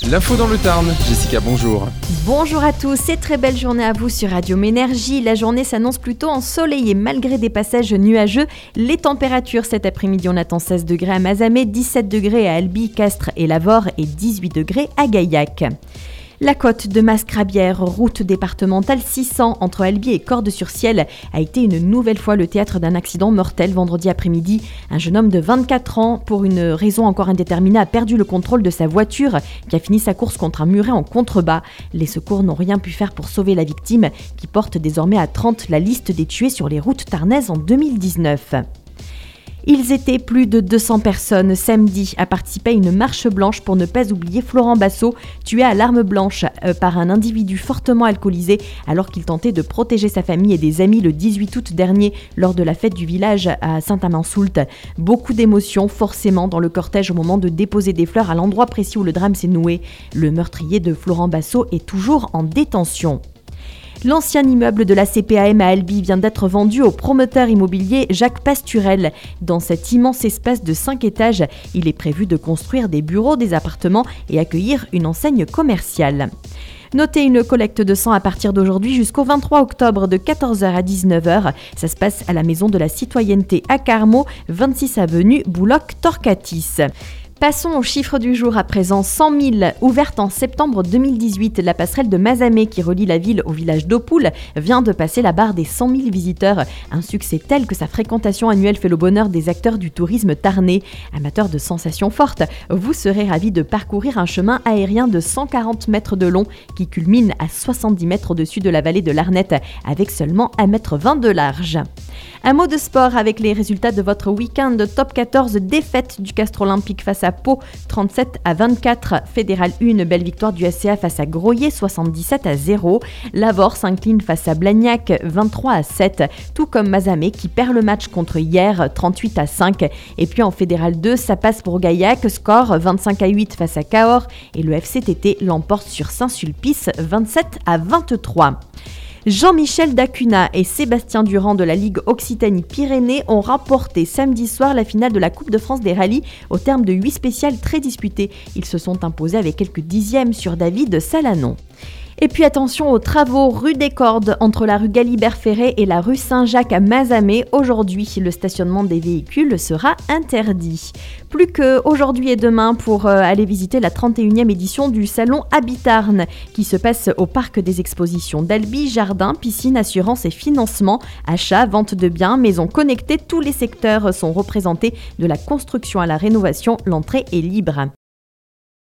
L'info dans le Tarn. Jessica, bonjour. Bonjour à tous et très belle journée à vous sur Radio Ménergie. La journée s'annonce plutôt ensoleillée malgré des passages nuageux. Les températures cet après-midi, on attend 16 degrés à Mazamet, 17 degrés à Albi, Castres et Lavore et 18 degrés à Gaillac. La côte de Mascrabière, route départementale 600 entre Albi et Cordes-sur-Ciel, a été une nouvelle fois le théâtre d'un accident mortel vendredi après-midi. Un jeune homme de 24 ans, pour une raison encore indéterminée, a perdu le contrôle de sa voiture qui a fini sa course contre un muret en contrebas. Les secours n'ont rien pu faire pour sauver la victime, qui porte désormais à 30 la liste des tués sur les routes tarnaises en 2019. Ils étaient plus de 200 personnes samedi à participer à une marche blanche pour ne pas oublier Florent Bassot, tué à l'arme blanche par un individu fortement alcoolisé alors qu'il tentait de protéger sa famille et des amis le 18 août dernier lors de la fête du village à Saint-Amand-Soult. Beaucoup d'émotions forcément dans le cortège au moment de déposer des fleurs à l'endroit précis où le drame s'est noué. Le meurtrier de Florent Bassot est toujours en détention. L'ancien immeuble de la CPAM à Albi vient d'être vendu au promoteur immobilier Jacques Pasturel. Dans cet immense espace de 5 étages, il est prévu de construire des bureaux, des appartements et accueillir une enseigne commerciale. Notez une collecte de sang à partir d'aujourd'hui jusqu'au 23 octobre de 14h à 19h. Ça se passe à la Maison de la Citoyenneté à Carmaux, 26 avenue Bouloc-Torcatis. Passons au chiffre du jour à présent. 100 000, ouverte en septembre 2018, la passerelle de Mazamet qui relie la ville au village d'Aupoul vient de passer la barre des 100 000 visiteurs. Un succès tel que sa fréquentation annuelle fait le bonheur des acteurs du tourisme tarnais. Amateurs de sensations fortes, vous serez ravis de parcourir un chemin aérien de 140 mètres de long qui culmine à 70 mètres au-dessus de la vallée de l'Arnette avec seulement 1,20 m de large. Un mot de sport avec les résultats de votre week-end top 14, défaite du Castres Olympique face à Pau, 37-24. Fédéral 1, belle victoire du SCA face à Groyer, 77-0. Lavore s'incline face à Blagnac, 23-7. Tout comme Mazamet qui perd le match contre hier, 38-5. Et puis en Fédéral 2, ça passe pour Gaillac, score 25-8 face à Cahors. Et le FCTT l'emporte sur Saint-Sulpice, 27-23. Jean-Michel Dacuna et Sébastien Durand de la Ligue Occitanie-Pyrénées ont remporté samedi soir la finale de la Coupe de France des rallyes au terme de 8 spéciales très disputées. Ils se sont imposés avec quelques dixièmes sur David Salanon. Et puis attention aux travaux rue des Cordes entre la rue Galibert-Ferré et la rue Saint-Jacques à Mazamet. Aujourd'hui, le stationnement des véhicules sera interdit. Plus qu'aujourd'hui et demain pour aller visiter la 31e édition du salon Habitarn qui se passe au parc des expositions d'Albi, jardin, piscine, assurance et financement, achat, vente de biens, maisons connectées. Tous les secteurs sont représentés de la construction à la rénovation. L'entrée est libre.